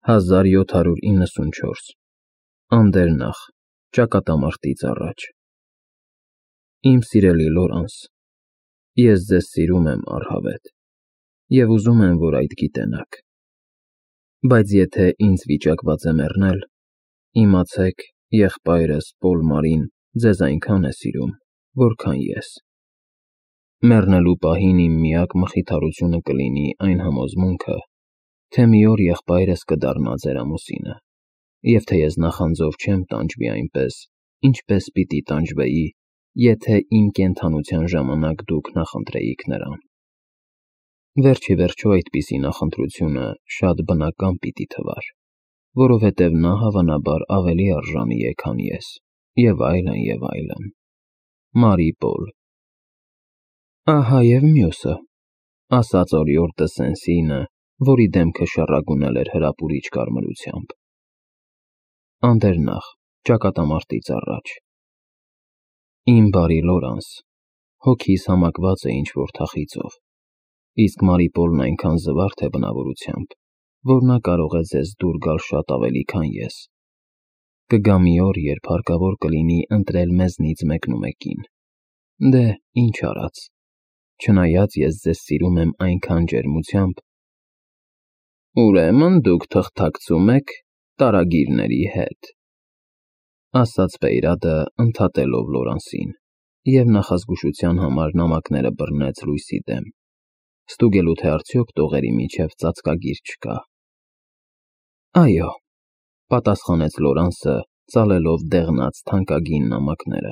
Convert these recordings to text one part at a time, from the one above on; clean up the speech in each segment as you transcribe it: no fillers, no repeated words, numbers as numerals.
1794 Անդերնախ, ճակատամարտից առաջ Իմ սիրելի Լորանս, ես ձեզ սիրում եմ առհավետ և ուզում եմ, որ այդ գիտենաք, բայց եթե ինձ վիճակված է մեռնել, իմացեք, եղբայրս Պոլ Մարին ձեզ այնքան է սիրում, որքան ես։ Մեռնելու պահին իմ միակ մխիթարությունը կլինի այն համոզմունքը, թե մի օր եղբայրս կդառնա ձեր ամուսինը, և թե ես նախանձով չեմ տանջվի այնպես, ինչպես պիտի տանջվեի, եթե իմ կենդանության ժամանակ դուք նախընտրեիք նրան։ Վերջիվերջո այդպիսի նախընտրությունը շատ բնական պիտի թվար, որովհետև նա հավանաբար ավելի արժանի է, քան ես, և այլն, և այլն։ Մարի Պոլ Ահա և մյուսը, ասաց օրիորդը Սեն-Սինը, որի դեմքը շառագունել էր հրապուրիչ կարմրությամբ։ Անդերնախ, ճակատամարտից առաջ Իմ բարի Լորանս, հոգիս համակված է ինչ-որ թախիծով, իսկ Մարի Պոլն այնքան զվարթ է բնավորությամբ, որ նա կարող է ձեզ դուր գալ շատ ավելի, քան ես։ Կգա մի օր, երբ հարկավոր կլինի ընտրել մեզնից մեկնումեկին։ Դե, ինչ արած, չնայած ես ձեզ սիրում եմ այնքան ջերմությամբ։ Ուրեմն դուք թղթակցում եք տարագիրների հետ, ասաց Պեյրադը, ընդհատելով Լորանսին, և նախազգուշության համար նամակները բռնեց լույսի դեմ, ստուգելու թե արդյոք տողերի միջև ծածկագիր չկա։ Այո, պատասխանեց Լորանսը, ծալելով դեղնած թանկագին նամակները։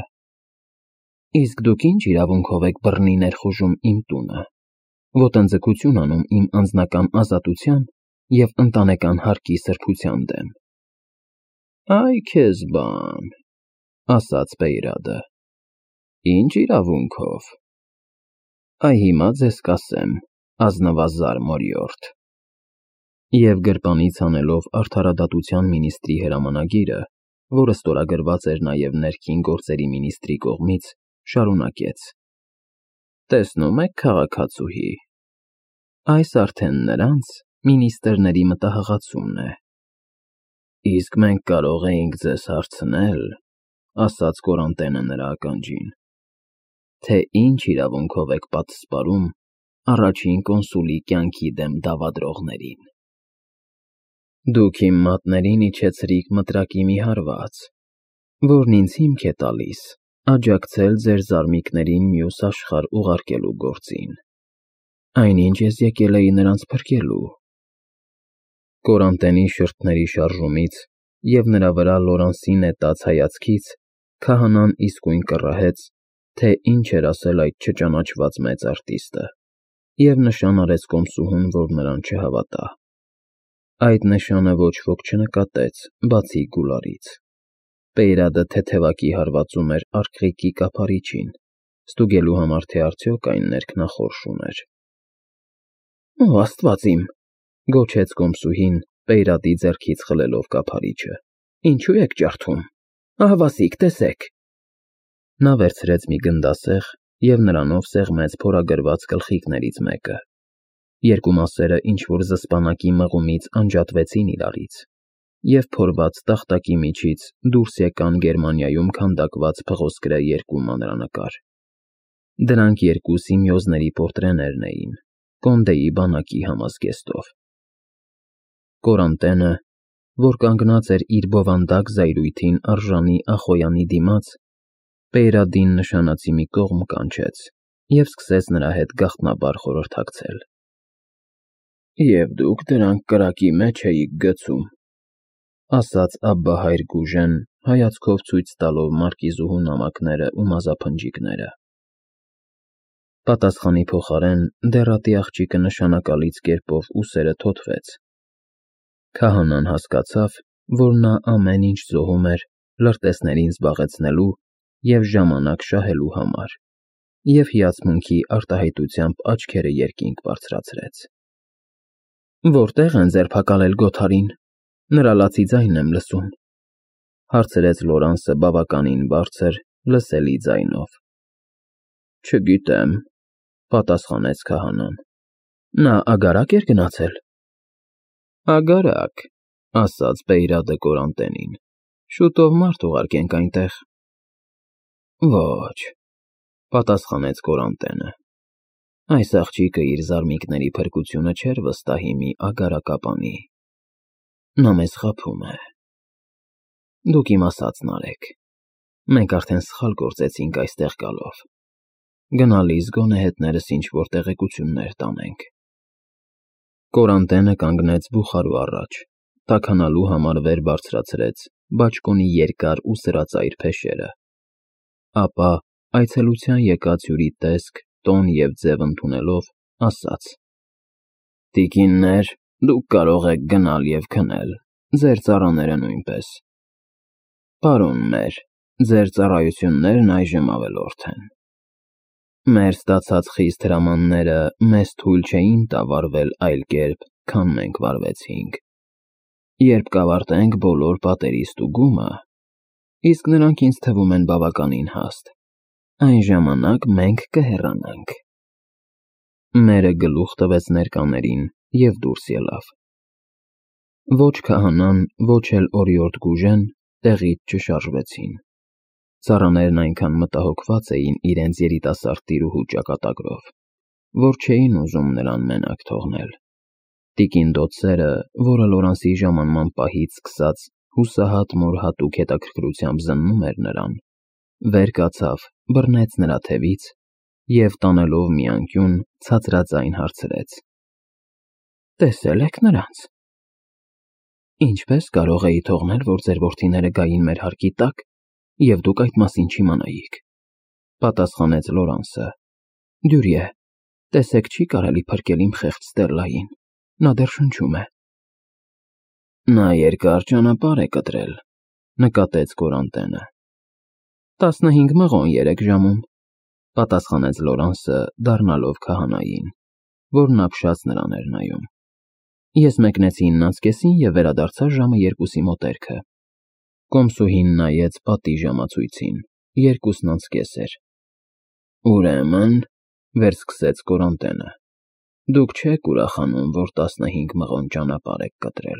Իսկ դուք ինչ իրավունքով եք բռնի ներխուժում իմ տունը, ոտնձգություն անում իմ անձնական ազատության և ընտանեկան հարկի սրբության դեմ։ Այ քեզ բան, ասաց Պեյրադը, ինչ իրավունքով։ Այ հիմա ձեզ կասեմ, ազնվազար մորյորդ։ Եվ գրպանից հանելով արդարադատության մինիստրի հրամանագիրը, որը ստորագրված էր նաև ներքին գործերի մինիստրի կողմից, շարունակեց. Տեսնում եք, քաղաքացուհի, այս արդեն նրանց մինիստրների մտահղացումն է։ Իսկ մենք կարող էինք ձեզ հարցնել, ասաց Կորանտենը նրա ականջին, թե ինչ իրավունքով եք պատսպարում առաջին կոնսուլի կյանքի դեմ դավադրողներին։ Դուք իմ մատներին իջեցրիք մտրակի մի հարված, որն ինձ հիմք է տալիս աջակցել ձեր զարմիկներին մյուս աշխարհ ուղարկելու գործին, այնինչ ես եկել էի նրանց փրկելու։ Կորանտենի շրթների շարժումից և նրա վրա Լորանսի նետած հայացքից քահանան իսկույն կռահեց, թե ինչ էր ասել այդ չճանաչված մեծ արտիստը, և նշան արեց կոմսուհուն, որ նրան չհավատա։ Այդ նշանը ոչ ոք չնկատեց, բացի Գուլարից։ Պեյրադը թեթևակի հարվածում էր արկղիկի կափարիչին, ստուգելու համար, թե արդյոք այն ներքնախորշ ուներ։ Օ, Աստված իմ, գոչեց կոմսուհին, Պեյրադի ձեռքից խլելով կափարիչը։ Ինչու եք ջարդում։ Ահավասիկ, տեսեք։ Նա վերցրեց մի գնդասեղ և նրանով սեղմեց փորագրված գլխիկներից մեկը։ Երկու մասերը ինչ-որ զսպանակի մղումից անջատվեցին իրարից, և փորված տախտակի միջից դուրս եկան Գերմանիայում քանդակված փղոսկրե երկու մանրանկար։ Դրանք երկու Սիմեոզների պորտրեներն էին, Կոնդեի բանակի համազգեստով։ Կորանտենը, որ կանգնած էր իր բովանդակ զայրույթին արժանի Ախոյանի դիմաց, Պեյրադին նշանածի մի կողմ կանչեց և սկսեց նրա հետ գաղտնաբար խորհրդակցել։ Եվ դուք դրանք կրակի մեջ էիք գցում, ասաց Աբբահայր Գուժեն, հայացքով ցույց տալով մարկիզուհու նամակները ու մազափնջիկները։ Պատասխանի փոխարեն դեռատի աղջիկը նշանակալից կերպով ուսերը թոթվեց։ Քահանան հասկացավ, որ նա ամեն ինչ զոհում էր լրտեսներին զբաղեցնելու և ժամանակ շահելու համար, և հիացմունքի արտահայտությամբ աչքերը երկինք բարձրացրեց։ Որտե՞ղ են ձերբակալել Գոթարին, նրա լացի ձայնն եմ լսում, հարցրեց Լորանսը բավականին բարձր, լսելի ձայնով։ Չգիտեմ, պատասխանեց քահանան։ Նա ագարակ էր գնացել։ Ագարակ, ասաց Բեյրադը Կորանտենին։ Շուտով մարդ ուղարկենք այնտեղ։ Ոչ, պատասխանեց Կորանտենը։ Այս աղջիկը իր զարմիկների փրկությունը չէր վստահի մի ագարակապանի։ Նա մեզ խաբում է։ Դուք իմ ասածն արեք։ Մենք արդեն սխալ գործեցինք այստեղ գալով։ Գնալիս գոնե հետներս ինչ-որ տեղեկություններ տանենք։ Կորանտենը կանգնեց բուխարու առաջ, տաքանալու համար վեր բարձրացրեց բաճկոնի երկար ու սրածայր փեշերը։ Ապա, այցելության եկած հյուրի տեսք, տոն և ձև ընդունելով, ասաց. Տիկիններ, դուք կարող եք գնալ և քնել, ձեր ծառաները նույնպես։ Պարոններ, ձեր ծառայություններն այժմ ավելորդ են։ Մեր ստացած խիստ հրամանները մեզ թույլ չէին տա վարվել այլ կերպ, քան մենք վարվեցինք։ Երբ կավարտենք բոլոր պատերի ստուգումը, իսկ նրանք ինձ թվում են բավականին հաստ, այն ժամանակ մենք կհեռանանք։ Մերը գլուխ տվեց ներկաներին և դուրս ելավ։ Ոչ քահանան, ոչ էլ օրիորդ Գուժեն տեղից չշարժվեցին։ Ծառաներն այնքան մտահոգված էին իրենց երիտասարդ տիրուհու ճակատագրով, որ չէին ուզում նրան մենակ թողնել։ Տիկին Դոցերը, որը Լորանսի ժամանման պահից սկսած հուսահատ մոր հատուկ հետաքրքրությամբ զննում էր նրան, վեր կացավ, բռնեց նրա թևից և տանելով մի անկյուն ցածրաձայն հարցրեց. Տեսե՞լ եք նրանց։ Ինչպես կարող էի թողնել, որ ձեր որդիները գային մեր հարկի տակ, և դուք այդ մասին չիմանայիք, պատասխանեց Լորանսը։ Դյուրիե, տեսեք, չի կարելի փրկել իմ խեղճ Ստելլային, նա դեռ շնչում է։ Նա երկար ճանապարհ է կտրել, նկատեց Կորանտենը։ 15 մղոն 3 ժամում, պատասխանեց Լորանսը, դառնալով քահանային, որն ապշած նրան էր նայում։ Ես մեկնեցի 9:30 և վերադարձա ժամը 2-ի մոտերքը։ Կոմսուհին նայեց պատի ժամացույցին, 2:30 էր։ Ուրեմն, վերսկսեց Կորանտենը, դուք չեք ուրախանում, որ 15 մղոն ճանապարհ եք կտրել։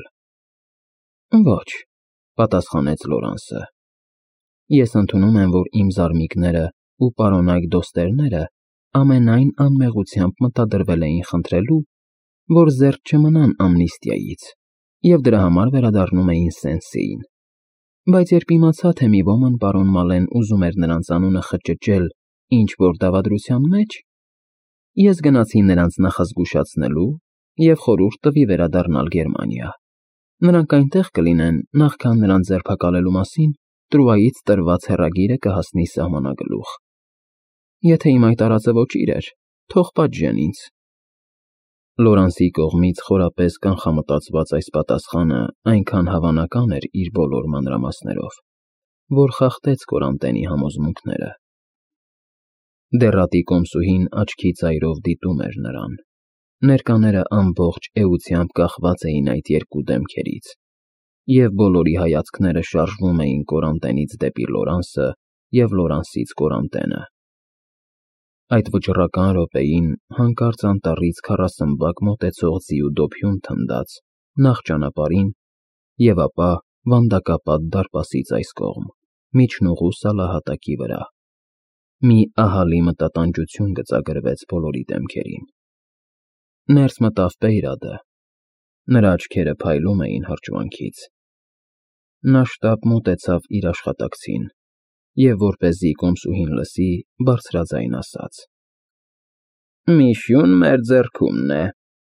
Ոչ, պատասխանեց Լորանսը։ Ես ընդունում եմ, որ իմ զարմիկները ու պարոնայք դոստերները ամենայն անմեղությամբ մտադրվել էին խնդրելու, որ զերծ չմնան ամնիստիայից, և դրա համար վերադառնում էին Սեն-Սեին։ Բայց երբ իմացա, թե մի ոմն պարոն Մալեն ուզում էր նրանց անունը խճճել ինչ-որ դավադրության մեջ, ես գնացի նրանց նախազգուշացնելու և խորհուրդ տվի վերադառնալ Գերմանիա։ Նրանք այնտեղ կլինեն, նախքան նրանց ձերբակալելու մասին Տրուայից տրված հեռագիրը կհասնի սահմանագլուխ։ Եթե իմ այդ արածը ոչիր էր, թող պատժեն ինձ։ Լորանսի կողմից խորապես կանխամտածված այս պատասխանը այնքան հավանական էր իր բոլոր մանրամասներով, որ խախտեց Կորանտենի համոզմունքները։ Դեռատի կոմսուհին աչքի ծայրով դիտում էր նրան։ Ներկաները ամբողջ էությամբ կախված էին այդ երկու դեմքերից, և բոլորի հայացքները շարժվում էին Կորանտենից դեպի Լորանսը և Լորանսից Կորանտենը։ Այդ վճռական րոպեին հանկարծ անտառից քառասմբակ մոտեցող ձիու դոփյուն թնդաց նախ ճանապարհին և ապա վանդակապատ դարպասից այս կողմ, միջնուղու սալահատակի վրա։ Մի ահռելի մտատանջություն գծագրվեց բոլորի դեմքերին։ Ներս մտավ Բեյրադը։ Նրա աչքերը փայլում էին հրճվանքից։ Նա շտապ մոտեցավ իր աշխատակցին և, որպեսզի կոմսուհին լսի, բարձրաձայն ասաց. Միշյուն մեր ձեռքումն է։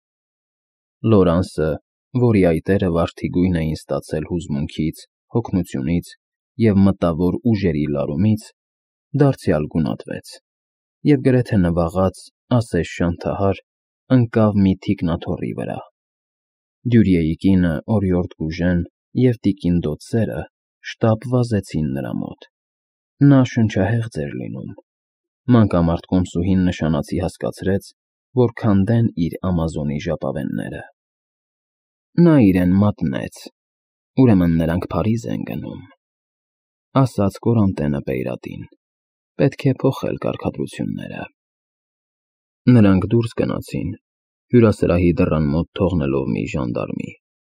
Լորանսը, որի այտերը վարդիգույն էին ստացել հուզմունքից, հոգնությունից և մտավոր ուժերի լարումից, դարձյալ գունատվեց և գրեթե նվաղած, ասես շանթահար, ընկավ մի թիկնաթոռի վրա։ Դյուրիեի կինը օրիորդ Գուժեն և տիկին Դոցերը շտապ վազեցին նրա մոտ։ Նա շնչահեղձ էր լինում։ Մանկամարտ կոմսուհին նշանացի հասկացրեց, որ քանդեն իր ամազոնի ժապավենները։ Նա իրեն մատնեց, ուրեմն նրանք Փարիզ են գնում, ասաց Կորանտենը Բեյրադին, պետք է փոխել կարգադրությունները։ Նրանք դուրս գնացին, հյուրասրահի դռան մոտ թողնելով մի ժանդարմի։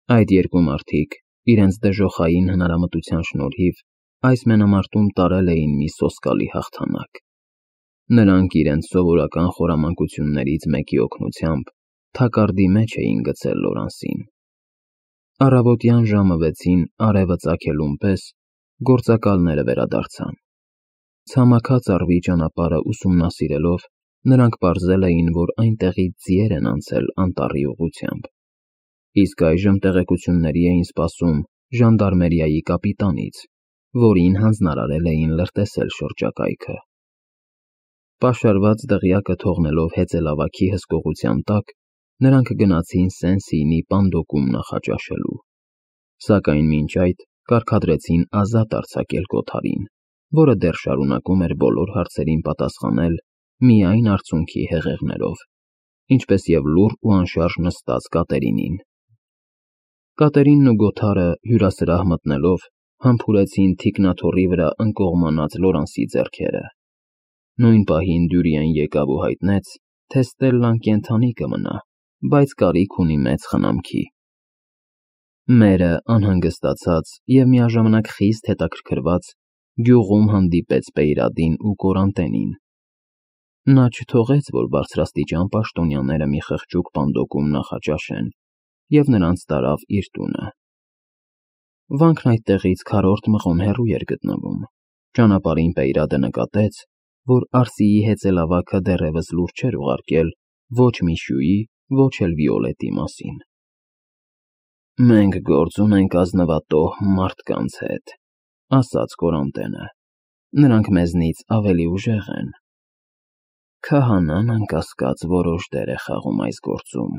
Այդ երկու մարդիկ իրենց դժոխային հնարամտության շնորհիվ այս մենամարտում տարել էին մի սոսկալի հաղթանակ։ Նրանք իրենց սովորական խորամանկություններից մեկի օգնությամբ թակարդի մեջ էին գցել Լորանսին։ Առավոտյան ժամը 6-ին արևը ծագելուն պես գործակալները վերադարձան։ Ցամաքած առվի ճանապարհը ուսումնասիրելով, նրանք պարզել էին, որ այնտեղից ձիեր են անցել անտառի ուղղությամբ։ Իսկ այժմ տեղեկությունների էին սպասում ժանդարմերիայի կապիտանից, որին հանձնարարել էին լրտեսել շրջակայքը։ Պաշարված դղյակը թողնելով հեծելավագի հսկողության տակ, նրանք գնացին Սեն-Սիինի պանդոկում նախաճաշելու, սակայն մինչ այդ կարգադրեցին ազատ արձակել Կոթարին, որը դեռ շարունակում էր բոլոր հարցերին պատասխանել միայն արցունքի հեղեղներով, ինչպես և լուռ ու անշարժ նստած Կատերինին։ Կատերինն ու Գոթարը հյուրասրահ մտնելով համբուրեցին թիկնաթոռի վրա ընկողմանած Լորանսի ձեռքերը։ Նույն պահին Դյուրիեն եկավ ու հայտնեց, թե Ստելլան կենդանի կմնա, բայց կարիք ունի մեծ խնամքի։ Մերը անհանգստացած և միաժամանակ խիստ հետաքրքրված գյուղում հանդիպեց Պեյրադին ու Կորանտենին։ Նա չթողեց, որ բարձրաստիճան պաշտոնյաները մի խղճուկ պանդոկում նախաճաշեն և նրանց տարավ իր տունը։ Վանքն այդտեղից քառորդ մղոն հեռու էր գտնվում։ Ճանապարհին Պեյրադը նկատեց, որ Արսիի հեծելավագը դեռևս լուր չէր ուղարկել ոչ Միշուի, ոչ էլ Վիոլետի մասին։ «Մենք գործ ունենք ազնվատոհ մարդկանց հետ», ֊ ասաց Կորանտենը։ «Նրանք մեզնից ավելի ուժեղ են։ Քահանան, անկասկած, որոշ դեր է խաղում այս գործում»։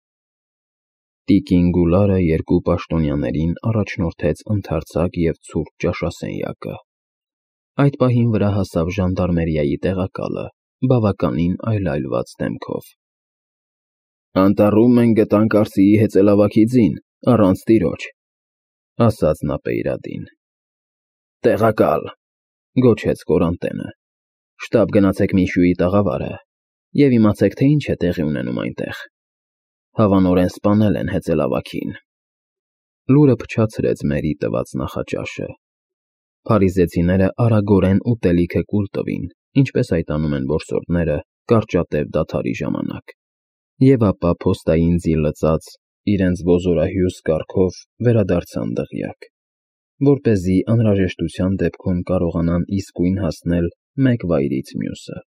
Տիկին Գուլարը երկու պաշտոնյաներին առաջնորդեց ընդարձակ և ցուրտ ճաշասենյակը։ Այդ պահին վրա հասավ ժանդարմերիայի տեղակալը, բավականին այլայլված դեմքով։ «Անտառում մենք գտանք Արսիի հեծելավագի ձին, առանց տիրոջ», ֊ ասաց նա Պեյրադին։ «Տեղակալ», ֊ գոչեց Կորանտենը, ֊ «շտապ գնացեք Միշուի տաղավարը և իմացեք, թե ինչ է տեղի ունենում այնտեղ։ Հավանորեն սպանել են հեծելավագին»։ Լուրը փչացրեց Մերի տված նախաճաշը։ Փարիզեցիները արագորեն ուտելիքը կուլ տվին, ինչպես այդ անում են որսորդները կարճատև դադարի ժամանակ, և ապա փոստային ձի լծած, իրենց ոզորահյուս կառքով վերադարձան դղյակ, որպեսզի անհրաժեշտության դեպքում կարողանան իսկույն հասնել մեկ վայրից մյուսը։